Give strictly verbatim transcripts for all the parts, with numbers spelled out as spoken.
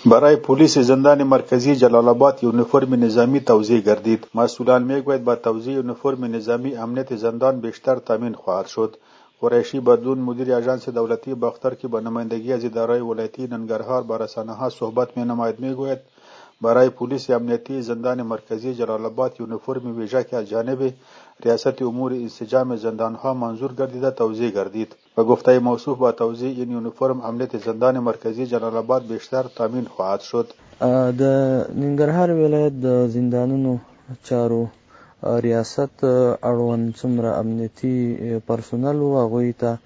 برای پلیس زندان مرکزی جلال آباد یونیفرم نظامی توزیع گردید. مسئولان میگوید با توزیع یونیفرم نظامی امنیت زندان بیشتر تامین خواهد شد. قریشی بدلون مدیر آژانس دولتی باختر که با نمایندگی از اداره ولایتی ننگرهار با رسانه‌ها صحبت می‌نماید میگوید برای پلیس امنیتی زندان مرکزی جلال آباد یونیفرم ویژه که از جانب ریاست امور انسجام زندانها منظور گردیده توزیع گردید. و گفته موصوف با توزیع این یونیفرم امنیت زندان مرکزی جلال آباد بیشتر تامین خواهد شد. د ننګرهار ولایت د زندانونو چارو ریاست اړوند څومره امنیتي پرسونل و هغوی ته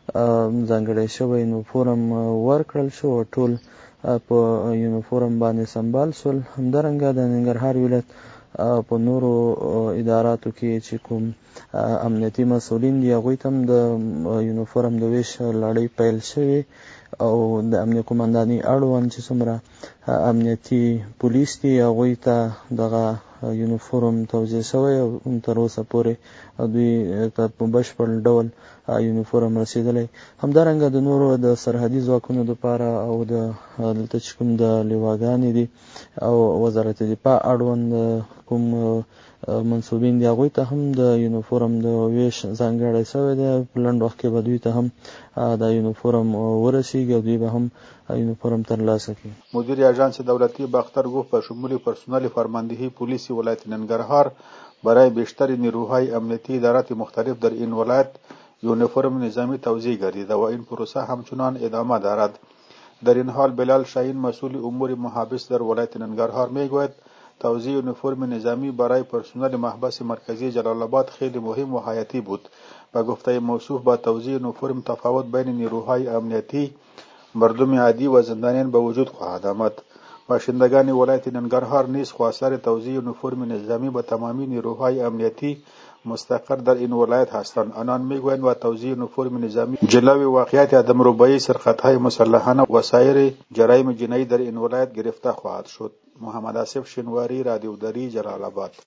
ځانګړی شوی یونیفورم ورکړل شو او ټول په یونیفورم باندې سمبال شول. همدارنګه د ننګرهار ولایت په نورو اداراتو کې چې کوم امنیتي مسؤلین دي هغوی ته هم د یونیفورم د ویش لړۍ پیل شوې او د امنیه قمندانۍ اړوند چې څومره امنیتي پولیس دي هغوی ته دغه یونیفورم توزیع شوی او تر اوسه پورې دوی ته په بشپړ ډول یونیفورم رسېدلی. همدارنګه د نورو د سرحدي ځواکونو دپاره او د دلته چې کوم د لیواګانې دي او وزارت دفاع اړوند کوم منصوبین دي هغوی ته هم د یونیفورم د ویش ځانګړی شوی دی. په لنډ وخت کې به دوی ته هم دا یونیفورم ورسیږي او دوی به هم یونیفورم ترلاسه کړي. مدیر آژانس دولتی باختر گفت با شمول پرسنل فرماندهی پلیس ولایت ننگرهار برای بیشتر نیروهای امنیتی ادارات مختلف در این ولایت یونیفرم نظامی توزیع گردیده و این پروسه همچنان ادامه دارد. در این حال بلال شاهین مسئول امور محابس در ولایت ننگرهار میگوید توزیع یونیفرم نظامی برای پرسنل محبس مرکزی جلال آباد خیلی مهم و حیاتی بود. و گفته موصوف با توزیع یونیفرم تفاوت بین نیروهای امنیتی مردم عادی و زندانیان به وجود خواهد آمد. باشندگان ولایت ننگرهار نیز خواستار توزیع یونیفرم نظامی به تمامی نیروهای امنیتی مستقر در این ولایت هستند. آنان میگویند با توزیع یونیفرم نظامی جلوی واقعیت عدمربایی، سرقت‌های مسلحانه و سایر جرایم جنایی در این ولایت گرفته خواهد شد. محمد آصف شنواری، رادیو دری، جلال آباد.